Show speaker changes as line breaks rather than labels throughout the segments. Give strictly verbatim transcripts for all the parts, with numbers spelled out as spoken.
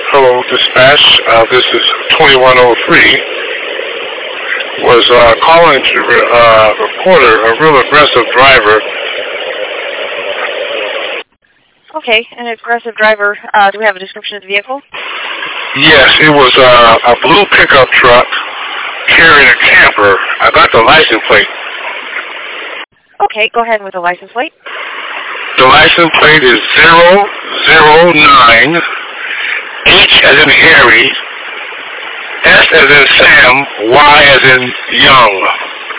Hello, dispatch. Uh, this is twenty-one oh three. Was uh, calling to uh, report a, a real aggressive driver.
Okay, an aggressive driver. Uh, do we have a description of the vehicle?
Yes, it was uh, a blue pickup truck carrying a camper. I got the license plate.
Okay, go ahead with the license plate.
The license plate is zero zero nine H as in Harry, S as in Sam, Y as in Young.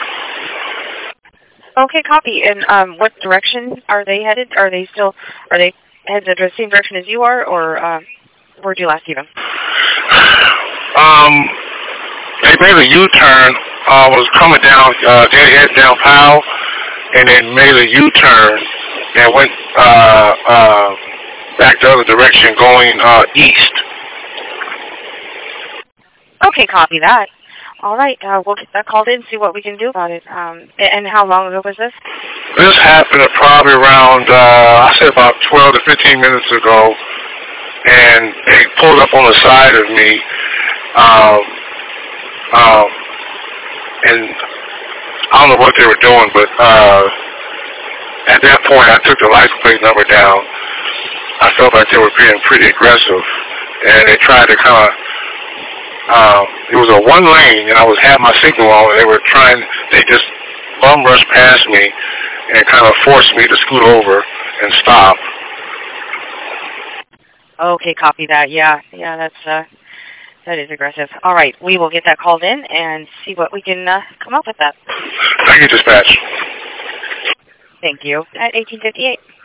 Okay, copy. And um, what direction are they headed? Are they still, are they headed the same direction as you are, or uh, where'd you last see them?
Um, they made a U-turn. Uh, was coming down, uh, they head down Powell, and then made a U-turn and went uh, uh, back the other direction, going uh, east.
Okay, copy that. All right, uh, we'll get that called in and see what we can do about it. Um, and how long ago was this?
This happened at probably around, uh, I say about twelve to fifteen minutes ago, and they pulled up on the side of me, um, um, and I don't know what they were doing, but uh, at that point I took the license plate number down. I felt like they were being pretty aggressive, and they tried to kind of, um, it was a one lane, and I was had my signal on, and they were trying, they just bum rushed past me and kind of forced me to scoot over and stop.
Okay, copy that. Yeah, yeah, that's uh, that is aggressive. All right, we will get that called in and see what we can uh, come up with that.
Thank you, dispatch.
Thank you. At eighteen fifty-eight.